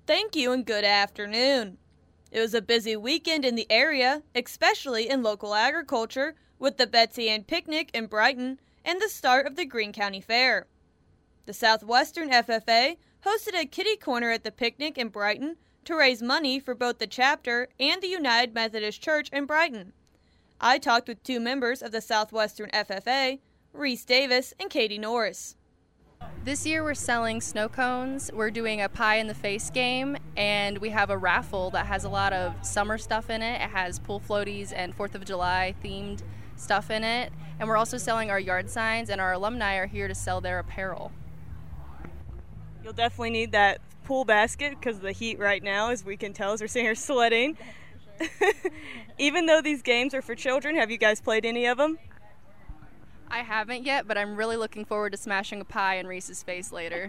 Thank you and good afternoon. It was a busy weekend in the area, especially in local agriculture, with the Betsy Ann Picnic in Brighton and the start of the Greene County Fair. The Southwestern FFA hosted a kitty corner at the picnic in Brighton to raise money for both the chapter and the United Methodist Church in Brighton. I talked with two members of the Southwestern FFA, Reese Davis and Katie Norris. This year we're selling snow cones, we're doing a pie in the face game, and we have a raffle that has a lot of summer stuff in it. It has pool floaties and 4th of July themed stuff in it. And we're also selling our yard signs, and our alumni are here to sell their apparel. You'll definitely need that pool basket because of the heat right now, as we can tell as we're sitting here sweating. Even though these games are for children, have you guys played any of them? I haven't yet, but I'm really looking forward to smashing a pie in Reese's face later.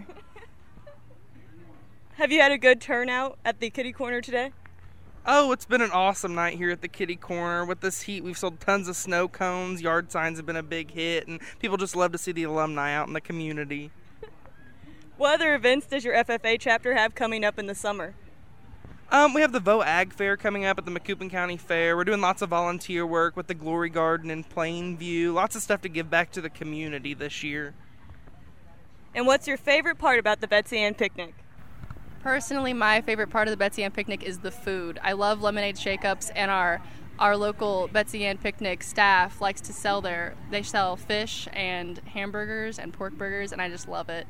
Have you had a good turnout at the kitty corner today? Oh, it's been an awesome night here at the kitty corner. With this heat, we've sold tons of snow cones. Yard signs have been a big hit, and people just love to see the alumni out in the community. What other events does your FFA chapter have coming up in the summer? We have the Vo Ag Fair coming up at the Macoupin County Fair. We're doing lots of volunteer work with the Glory Garden in Plainview. Lots of stuff to give back to the community this year. And what's your favorite part about the Betsy Ann Picnic? Personally, my favorite part of the Betsy Ann Picnic is the food. I love lemonade shake-ups, and our local Betsy Ann Picnic staff likes to they sell fish and hamburgers and pork burgers, and I just love it.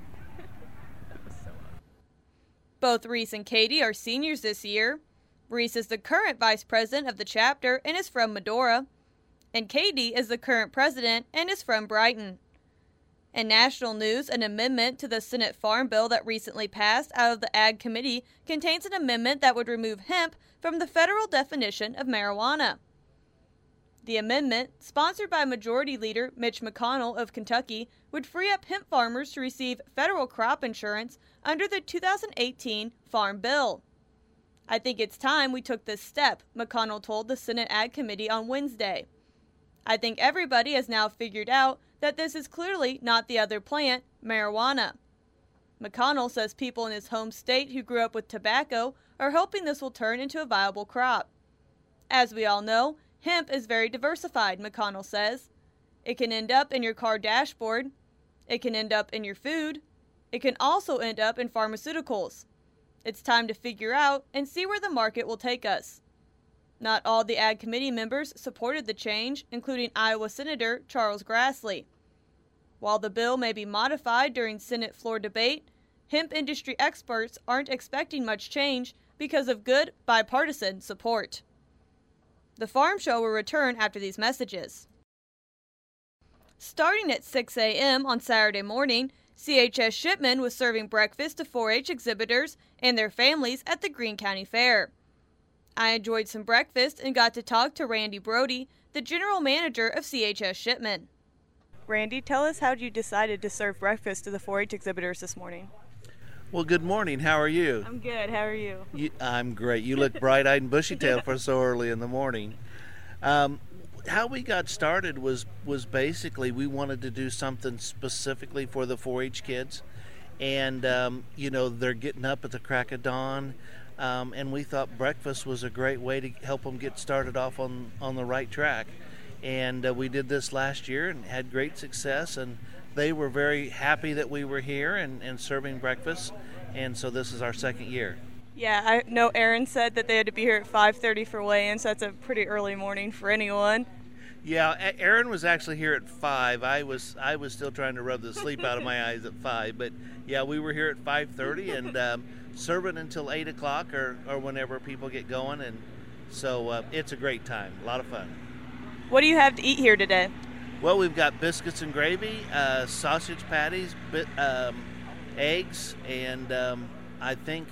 Both Reese and Katie are seniors this year. Reese is the current vice president of the chapter and is from Medora. And Katie is the current president and is from Brighton. In national news, an amendment to the Senate Farm Bill that recently passed out of the Ag Committee contains an amendment that would remove hemp from the federal definition of marijuana. The amendment, sponsored by Majority Leader Mitch McConnell of Kentucky, would free up hemp farmers to receive federal crop insurance under the 2018 Farm Bill. I think it's time we took this step, McConnell told the Senate Ag Committee on Wednesday. I think everybody has now figured out that this is clearly not the other plant, marijuana. McConnell says people in his home state who grew up with tobacco are hoping this will turn into a viable crop. As we all know, hemp is very diversified, McConnell says. It can end up in your car dashboard. It can end up in your food. It can also end up in pharmaceuticals. It's time to figure out and see where the market will take us. Not all the Ag Committee members supported the change, including Iowa Senator Charles Grassley. While the bill may be modified during Senate floor debate, hemp industry experts aren't expecting much change because of good bipartisan support. The Farm Show will return after these messages. Starting at 6 a.m. on Saturday morning, CHS Shipman was serving breakfast to 4-H exhibitors and their families at the Greene County Fair. I enjoyed some breakfast and got to talk to Randy Brody, the general manager of CHS Shipman. Randy, tell us how you decided to serve breakfast to the 4-H exhibitors this morning. Well, good morning. How are you? I'm good. How are you? I'm great. You look bright-eyed and bushy-tailed for so early in the morning. How we got started was basically we wanted to do something specifically for the 4-H kids. And, they're getting up at the crack of dawn. And we thought breakfast was a great way to help them get started off on the right track. And we did this last year and had great success. And they were very happy that we were here and serving breakfast. And so this is our second year. Yeah, I know Aaron said that they had to be here at 5:30 for weigh-in, so that's a pretty early morning for anyone. Yeah, Aaron was actually here at 5. I was still trying to rub the sleep out of my eyes at 5. But, yeah, we were here at 5:30 and serving until 8 o'clock or whenever people get going. And so it's a great time, a lot of fun. What do you have to eat here today? Well, we've got biscuits and gravy, sausage patties, eggs, and I think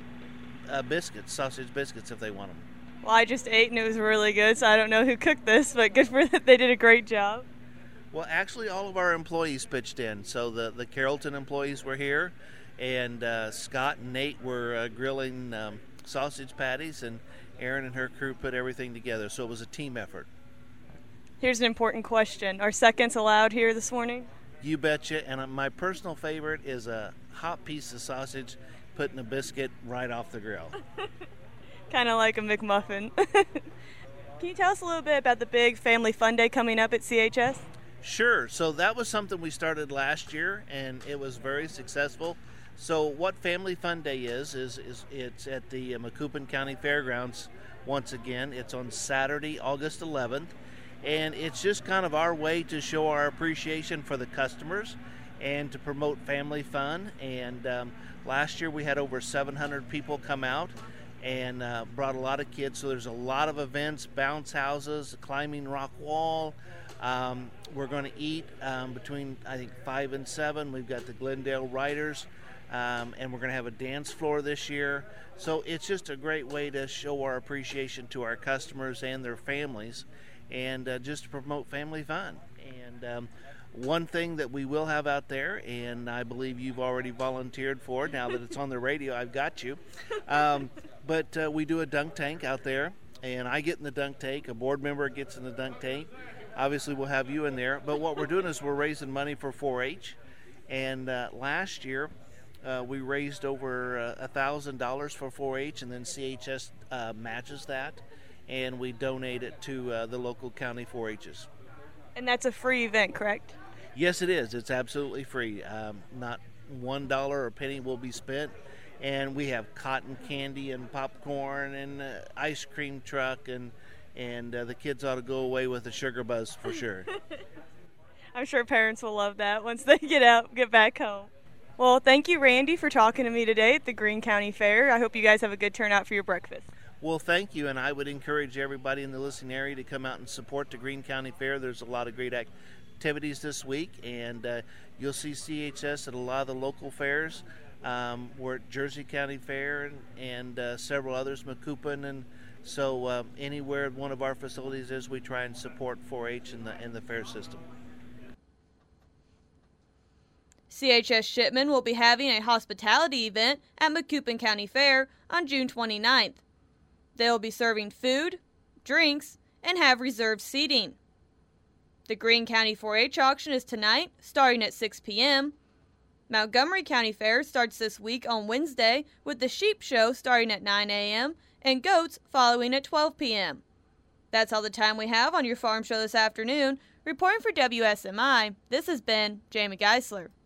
sausage biscuits if they want them. Well, I just ate and it was really good, so I don't know who cooked this, but good for them. They did a great job. Well, actually, all of our employees pitched in. So the Carrollton employees were here, and Scott and Nate were grilling sausage patties, and Erin and her crew put everything together. So it was a team effort. Here's an important question. Are seconds allowed here this morning? You betcha. And my personal favorite is a hot piece of sausage putting a biscuit right off the grill. Kind of like a McMuffin. Can you tell us a little bit about the big Family Fun Day coming up at CHS? Sure. So that was something we started last year, and it was very successful. So what Family Fun Day is it's at the Macoupin County Fairgrounds once again. It's on Saturday, August 11th, and it's just kind of our way to show our appreciation for the customers and to promote family fun. And last year we had over 700 people come out and brought a lot of kids. So there's a lot of events, bounce houses, climbing rock wall. We're going to eat between, I think, 5 and 7. We've got the Glendale Riders, and we're going to have a dance floor this year. So it's just a great way to show our appreciation to our customers and their families, and just to promote family fun. And one thing that we will have out there, and I believe you've already volunteered for, now that it's on the radio, I've got you. But we do a dunk tank out there, and I get in the dunk tank. A board member gets in the dunk tank. Obviously, we'll have you in there. But what we're doing is we're raising money for 4-H. And last year, we raised over $1,000 for 4-H, and then CHS matches that, and we donate it to the local county 4-H's. And that's a free event, correct? Yes, it is. It's absolutely free. Not $1 or a penny will be spent. And we have cotton candy and popcorn and ice cream truck, and the kids ought to go away with a sugar buzz for sure. I'm sure parents will love that once they get back home. Well, thank you, Randy, for talking to me today at the Greene County Fair. I hope you guys have a good turnout for your breakfast. Well, thank you, and I would encourage everybody in the listening area to come out and support the Greene County Fair. There's a lot of great activities this week, and you'll see CHS at a lot of the local fairs. We're at Jersey County Fair and several others, Macoupin, and so anywhere one of our facilities is, we try and support 4-H in the fair system. CHS Shipman will be having a hospitality event at Macoupin County Fair on June 29th. They will be serving food, drinks, and have reserved seating. The Greene County 4-H auction is tonight, starting at 6 p.m. Montgomery County Fair starts this week on Wednesday with the Sheep Show starting at 9 a.m. and Goats following at 12 p.m. That's all the time we have on your farm show this afternoon. Reporting for WSMI, this has been Jamie Geisler.